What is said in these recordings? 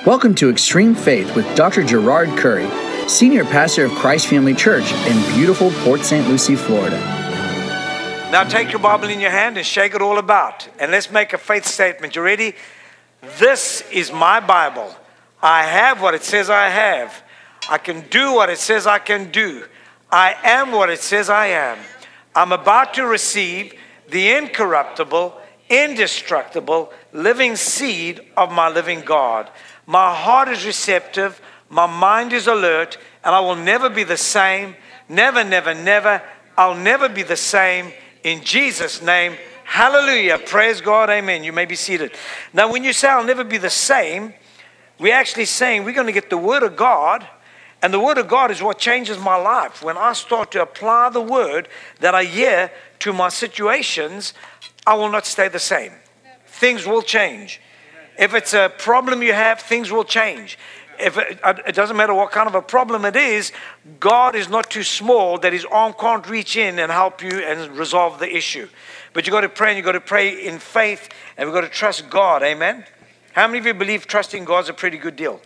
Welcome to Extreme Faith with Dr. Gerard Curry, Senior Pastor of Christ Family Church in beautiful Port St. Lucie, Florida. Now take your Bible in your hand and shake it all about. And let's make a faith statement. You ready? This is my Bible. I have what it says I have. I can do what it says I can do. I am what it says I am. I'm about to receive the incorruptible, indestructible, living seed of my living God. My heart is receptive, my mind is alert, and I will never be the same. Never, never, never. I'll never be the same. In Jesus' name, hallelujah. Praise God, amen. You may be seated. Now, when you say I'll never be the same, we're actually saying we're going to get the Word of God, and the Word of God is what changes my life. When I start to apply the Word that I hear to my situations, I will not stay the same. Things will change. If it's a problem you have, things will change. If it doesn't matter what kind of a problem it is, God is not too small that His arm can't reach in and help you and resolve the issue. But you've got to pray, and you've got to pray in faith, and we've got to trust God. Amen? How many of you believe trusting God's a pretty good deal?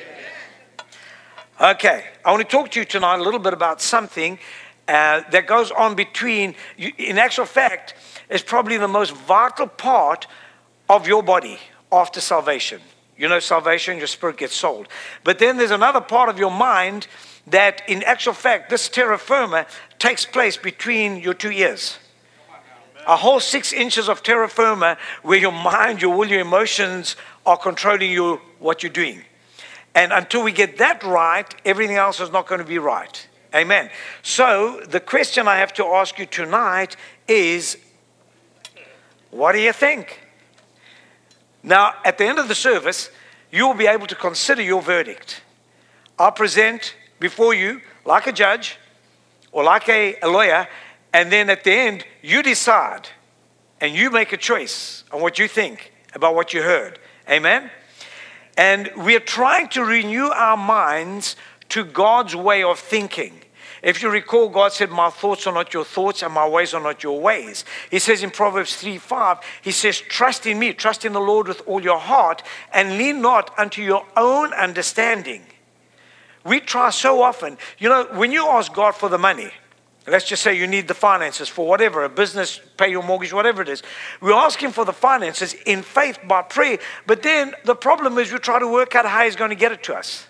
Okay, I want to talk to you tonight a little bit about something that goes on between, in actual fact, it's probably the most vital part of your body after salvation. You know, salvation, your spirit gets sold. But then there's another part of your mind that, in actual fact, this terra firma takes place between your two ears. A whole 6 inches of terra firma where your mind, your will, your emotions are controlling you, what you're doing. And until we get that right, everything else is not going to be right. Amen. So the question I have to ask you tonight is, what do you think? Now, at the end of the service, you will be able to consider your verdict. I'll present before you like a judge or like a lawyer, and then at the end, you decide and you make a choice on what you think about what you heard. Amen? And we are trying to renew our minds to God's way of thinking. If you recall, God said, my thoughts are not your thoughts and my ways are not your ways. He says in Proverbs 3:5, He says, trust in me, trust in the Lord with all your heart, and lean not unto your own understanding. We try so often. You know, when you ask God for the money, let's just say you need the finances for whatever, a business, pay your mortgage, whatever it is. We ask Him for the finances in faith by prayer, but then the problem is we try to work out how He's going to get it to us.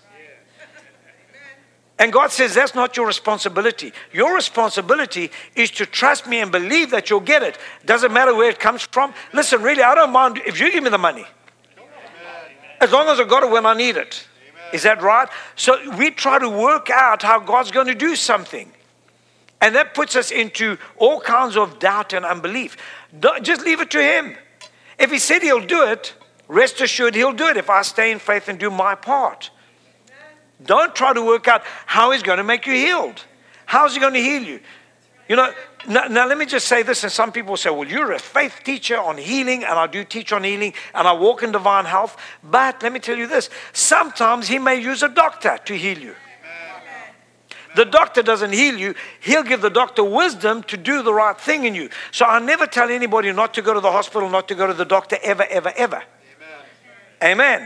And God says that's not your responsibility. Your responsibility is to trust me and believe that you'll get it. Doesn't matter where it comes from. Listen, really, I don't mind if you give me the money. As long as I got it when I need it. Is that right? So we try to work out how God's going to do something. And that puts us into all kinds of doubt and unbelief. Just leave it to Him. If He said He'll do it, rest assured He'll do it if I stay in faith and do my part. Don't try to work out how He's going to make you healed. How is He going to heal you? You know, now let me just say this, and some people say, well, you're a faith teacher on healing, and I do teach on healing, and I walk in divine health. But let me tell you this, sometimes He may use a doctor to heal you. The doctor doesn't heal you. He'll give the doctor wisdom to do the right thing in you. So I never tell anybody not to go to the hospital, not to go to the doctor, ever, ever, ever. Amen.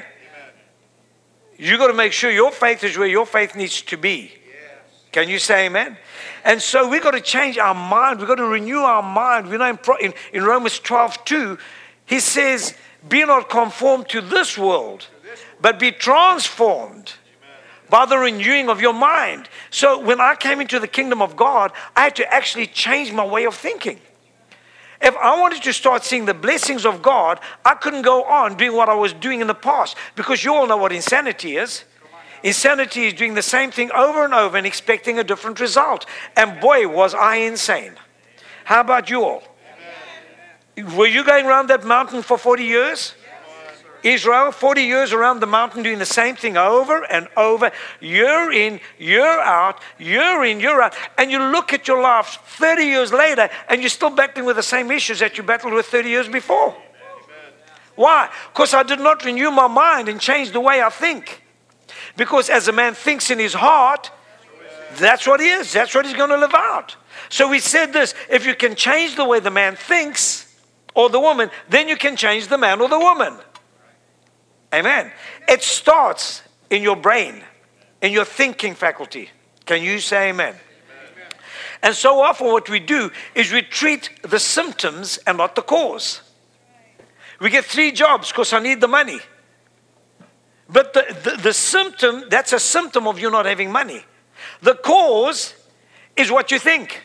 You got to make sure your faith is where your faith needs to be. Can you say amen? And so we got to change our mind. We got to renew our mind. We know in Romans 12:2, he says, be not conformed to this world, but be transformed by the renewing of your mind. So when I came into the kingdom of God, I had to actually change my way of thinking. If I wanted to start seeing the blessings of God, I couldn't go on doing what I was doing in the past, because you all know what insanity is. Insanity is doing the same thing over and over and expecting a different result. And boy, was I insane. How about you all? Were you going around that mountain for 40 years? Israel, 40 years around the mountain doing the same thing over and over, year in, year out, year in, year out. And you look at your life 30 years later and you're still battling with the same issues that you battled with 30 years before. Why? Because I did not renew my mind and change the way I think. Because as a man thinks in his heart, that's what he is. That's what he's going to live out. So we said this, if you can change the way the man thinks or the woman, then you can change the man or the woman. Amen. It starts in your brain, in your thinking faculty. Can you say amen? And so often what we do is we treat the symptoms and not the cause. We get 3 jobs because I need the money. But the symptom, that's a symptom of you not having money. The cause is what you think.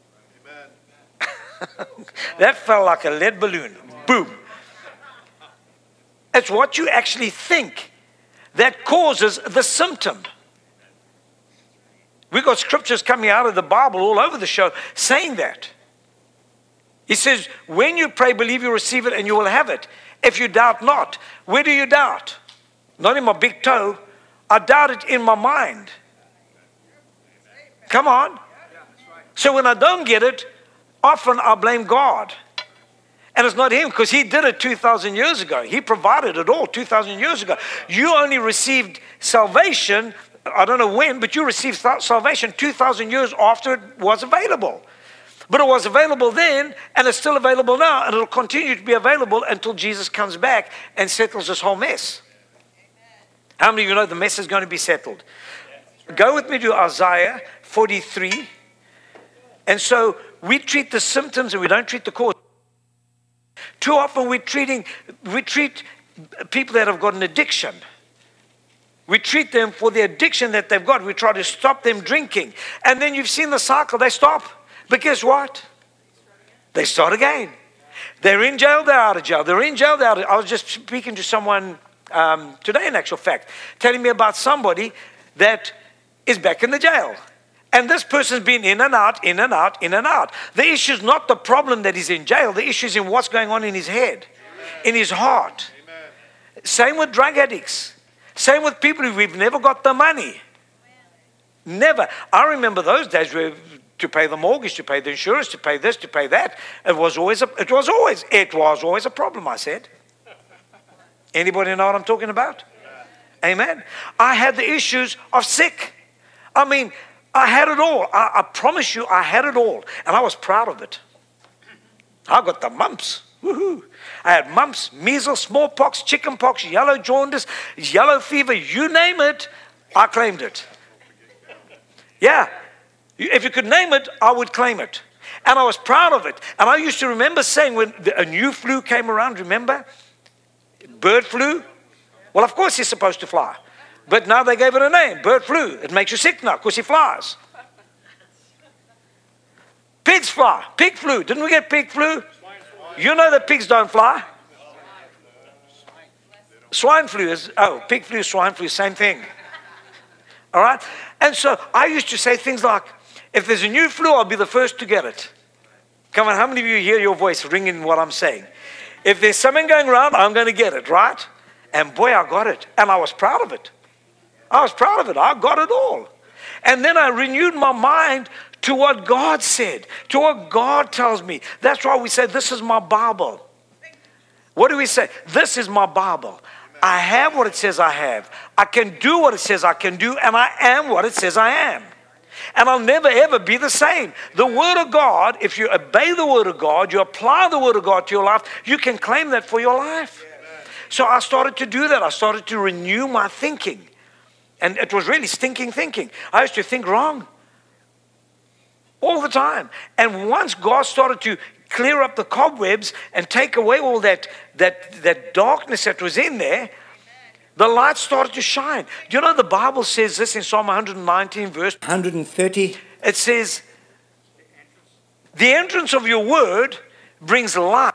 That felt like a lead balloon. Boom. It's what you actually think that causes the symptom. We've got scriptures coming out of the Bible all over the show saying that. He says, when you pray, believe you receive it and you will have it. If you doubt not. Where do you doubt? Not in my big toe. I doubt it in my mind. Come on. So when I don't get it, often I blame God. And it's not him because he did it 2,000 years ago. He provided it all 2,000 years ago. You only received salvation, I don't know when, but you received salvation 2,000 years after it was available. But it was available then, and it's still available now, and it'll continue to be available until Jesus comes back and settles this whole mess. How many of you know the mess is going to be settled? Go with me to Isaiah 43. And so we treat the symptoms and we don't treat the cause. Too often we treat people that have got an addiction. We treat them for the addiction that they've got. We try to stop them drinking. And then you've seen the cycle. They stop. But guess what? They start again. They're in jail, they're out of jail. They're in jail, they're out of jail. I was just speaking to someone today, in actual fact, telling me about somebody that is back in the jail. And this person's been in and out, in and out, in and out. The issue is not the problem that he's in jail. The issue is in what's going on in his head, in his heart. Same with drug addicts. Same with people who've never got the money. Never. I remember those days where to pay the mortgage, to pay the insurance, to pay this, to pay that. It was always a problem, I said. Anybody know what I'm talking about? Amen. I had the issues of sick. I mean, I had it all. I promise you, I had it all. And I was proud of it. I got the mumps. Woohoo. I had mumps, measles, smallpox, chickenpox, yellow jaundice, yellow fever, you name it, I claimed it. Yeah. If you could name it, I would claim it. And I was proud of it. And I used to remember saying when a new flu came around, remember? Bird flu. Well, of course he's supposed to fly. But now they gave it a name, bird flu. It makes you sick now because he flies. Pigs fly. Pig flu. Didn't we get pig flu? You know that pigs don't fly. Swine flu is, pig flu, swine flu, same thing. All right? And so I used to say things like, if there's a new flu, I'll be the first to get it. Come on, how many of you hear your voice ringing what I'm saying? If there's something going around, I'm going to get it, right? And boy, I got it. And I was proud of it. I was proud of it. I got it all. And then I renewed my mind to what God said, to what God tells me. That's why we say, this is my Bible. What do we say? This is my Bible. I have what it says I have. I can do what it says I can do, and I am what it says I am. And I'll never ever be the same. The Word of God, if you obey the Word of God, you apply the Word of God to your life, you can claim that for your life. So I started to do that. I started to renew my thinking. And it was really stinking thinking. I used to think wrong all the time. And once God started to clear up the cobwebs and take away all that darkness that was in there, the light started to shine. Do you know the Bible says this in Psalm 119, verse 130? It says, the entrance of your word brings light,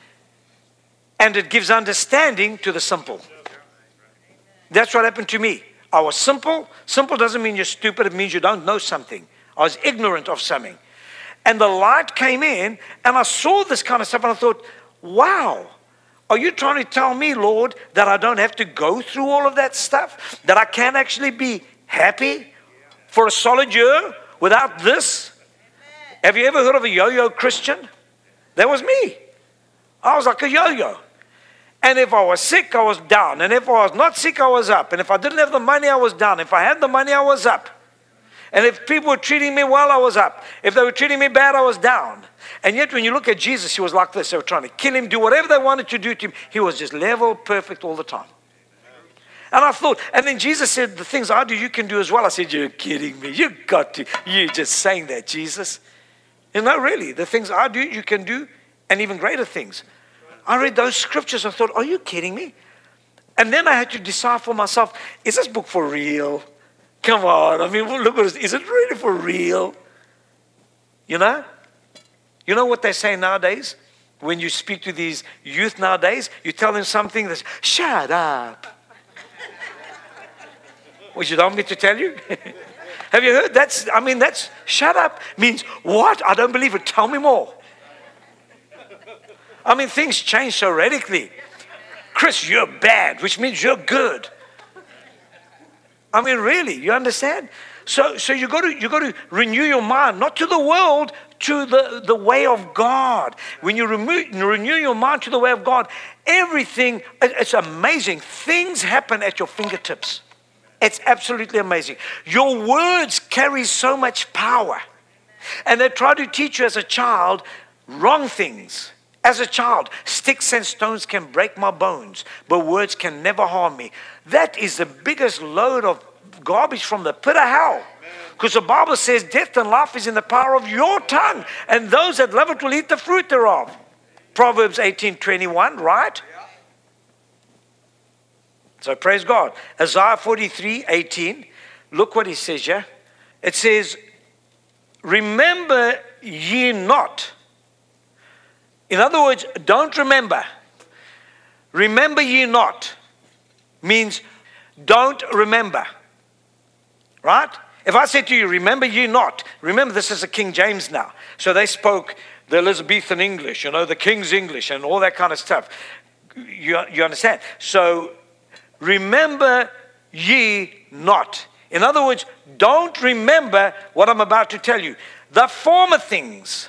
and it gives understanding to the simple. That's what happened to me. I was simple. Simple doesn't mean you're stupid. It means you don't know something. I was ignorant of something. And the light came in, and I saw this kind of stuff, and I thought, wow, are you trying to tell me, Lord, that I don't have to go through all of that stuff? That I can actually be happy for a solid year without this? Have you ever heard of a yo-yo Christian? That was me. I was like a yo-yo. And if I was sick, I was down. And if I was not sick, I was up. And if I didn't have the money, I was down. If I had the money, I was up. And if people were treating me well, I was up. If they were treating me bad, I was down. And yet when you look at Jesus, he was like this. They were trying to kill him, do whatever they wanted to do to him. He was just level, perfect all the time. And I thought, and then Jesus said, the things I do, you can do as well. I said, you're kidding me. You got to. You're just saying that, Jesus. No, really, the things I do, you can do, and even greater things. I read those scriptures. I thought, are you kidding me? And then I had to decide for myself, is this book for real? Come on. I mean, look at this. Is it really for real? You know? You know what they say nowadays? When you speak to these youth nowadays, you tell them something that's, shut up. Which you don't want me to tell you? Have you heard? That's, shut up means what? I don't believe it. Tell me more. I mean, things change so radically. Chris, you're bad, which means you're good. I mean, really, you understand? So you got to renew your mind, not to the world, to the way of God. When you renew your mind to the way of God, everything, it's amazing. Things happen at your fingertips. It's absolutely amazing. Your words carry so much power. And they try to teach you as a child wrong things. As a child, sticks and stones can break my bones, but words can never harm me. That is the biggest load of garbage from the pit of hell. Because the Bible says death and life is in the power of your tongue, and those that love it will eat the fruit thereof. Proverbs 18:21, right? So praise God. Isaiah 43:18, look what he says here. It says, remember ye not. In other words, don't remember. Remember ye not means don't remember. Right? If I said to you, remember ye not. Remember, this is a King James now. So they spoke the Elizabethan English, the King's English and all that kind of stuff. You understand? So remember ye not. In other words, don't remember what I'm about to tell you. The former things.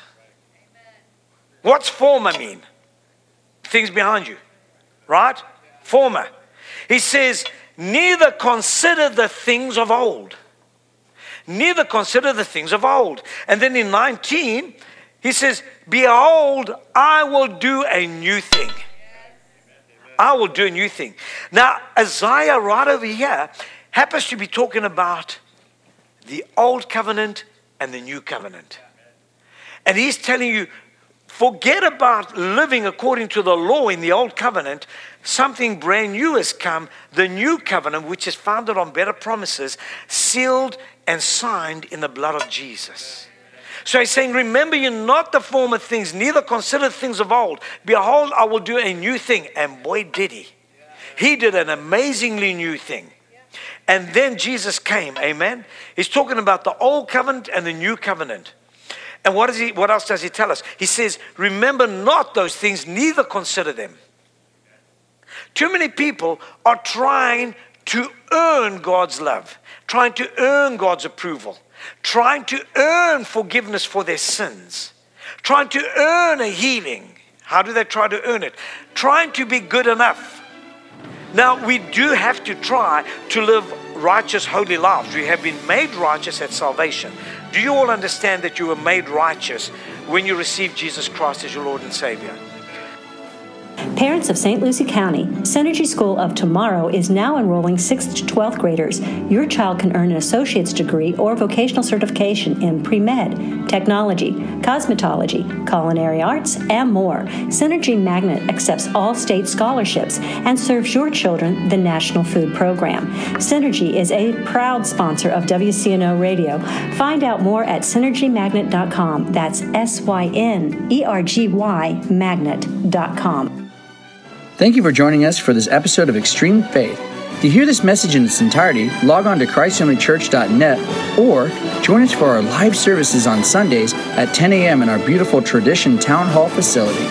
What's former mean? Things behind you, right? Former. He says, neither consider the things of old. Neither consider the things of old. And then in 19, he says, behold, I will do a new thing. I will do a new thing. Now, Isaiah right over here happens to be talking about the old covenant and the new covenant. And he's telling you, forget about living according to the law in the old covenant. Something brand new has come, the new covenant, which is founded on better promises, sealed and signed in the blood of Jesus. So he's saying, remember you not the former things, neither consider things of old. Behold, I will do a new thing. And boy, did he. He did an amazingly new thing. And then Jesus came, amen. He's talking about the old covenant and the new covenant. And what else does he tell us? He says, remember not those things, neither consider them. Too many people are trying to earn God's love, trying to earn God's approval, trying to earn forgiveness for their sins, trying to earn a healing. How do they try to earn it? Trying to be good enough. Now, we do have to try to live righteous, holy lives. We have been made righteous at salvation. Do you all understand that you were made righteous when you received Jesus Christ as your Lord and Savior? Parents of St. Lucie County, Synergy School of Tomorrow is now enrolling 6th to 12th graders. Your child can earn an associate's degree or vocational certification in pre-med, technology, cosmetology, culinary arts, and more. Synergy Magnet accepts all state scholarships and serves your children the National Food Program. Synergy is a proud sponsor of WCNO Radio. Find out more at synergymagnet.com. That's SYNERGY magnet.com. Thank you for joining us for this episode of Extreme Faith. To hear this message in its entirety, log on to ChristFamilyChurch.net or join us for our live services on Sundays at 10 a.m. in our beautiful Tradition Town Hall facility.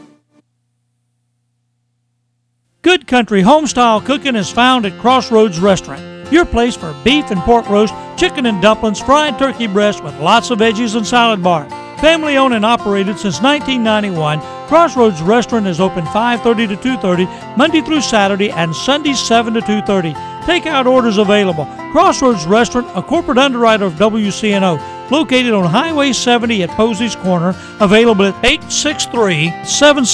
Good country home-style cooking is found at Crossroads Restaurant, your place for beef and pork roast, chicken and dumplings, fried turkey breast with lots of veggies and salad bar. Family owned and operated since 1991, Crossroads Restaurant is open 5:30 to 2:30, Monday through Saturday, and Sundays 7 to 2:30. Takeout orders available. Crossroads Restaurant, a corporate underwriter of WCNO, located on Highway 70 at Posey's Corner, available at 863-760